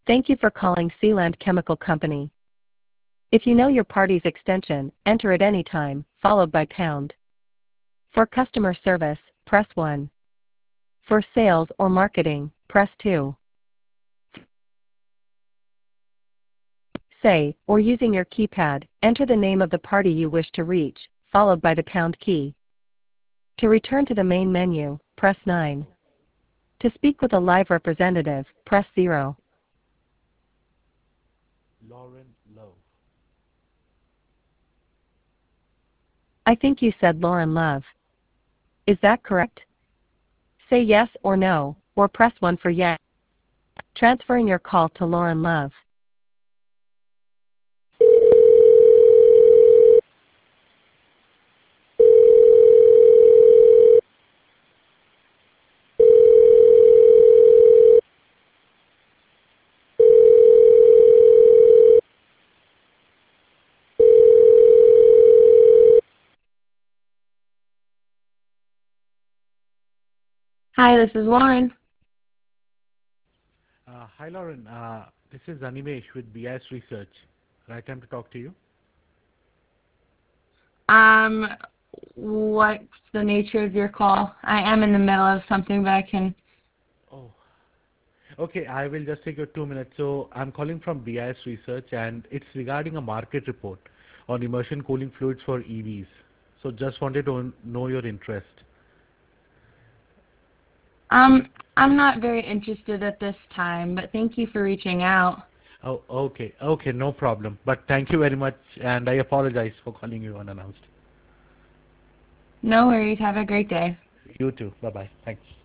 Thank you for calling Sealand Chemical Company. If you know your party's extension, enter at any time, followed by pound. For customer service, press 1. For sales or marketing, press 2. Say, or using your keypad, enter the name of the party you wish to reach, followed by the pound key. To return to the main menu, press 9. To speak with a live representative, press 0. Lauren Love. I think you said Lauren Love. Is that correct? Say yes or no, or press 1 for yes. Transferring your call to Lauren Love. Hi, this is Lauren. Hi Lauren, this is Animesh with BIS Research. Right time to talk to you? What's the nature of your call? I am in the middle of something, but I can... Oh, okay, I will just take your 2 minutes. So I'm calling from BIS Research and it's regarding a market report on immersion cooling fluids for EVs. So just wanted to know your interest. I'm not very interested at this time, but thank you for reaching out. Oh, okay, no problem. But thank you very much and I apologize for calling you unannounced. No worries. Have a great day. You too. Bye-bye. Thanks.